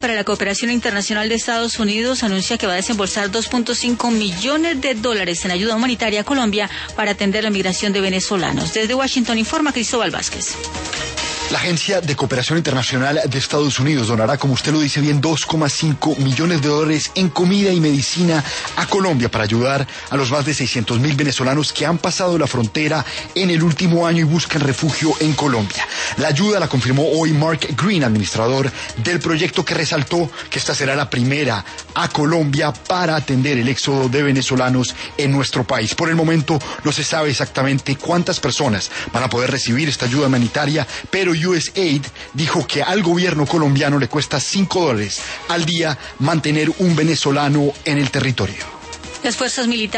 Para la Cooperación Internacional de Estados Unidos anuncia que va a desembolsar $2.5 millones en ayuda humanitaria a Colombia para atender la migración de venezolanos. Desde Washington informa Cristóbal Vázquez. La Agencia de Cooperación Internacional de Estados Unidos donará, como usted lo dice bien, $2.5 millones en comida y medicina a Colombia para ayudar a los más de 600.000 venezolanos que han pasado la frontera en el último año y buscan refugio en Colombia. La ayuda la confirmó hoy Mark Green, administrador del proyecto, que resaltó que esta será la primera a Colombia para atender el éxodo de venezolanos en nuestro país. Por el momento no se sabe exactamente cuántas personas van a poder recibir esta ayuda humanitaria, pero USAID dijo que al gobierno colombiano le cuesta $5 al día mantener un venezolano en el territorio. Las fuerzas militares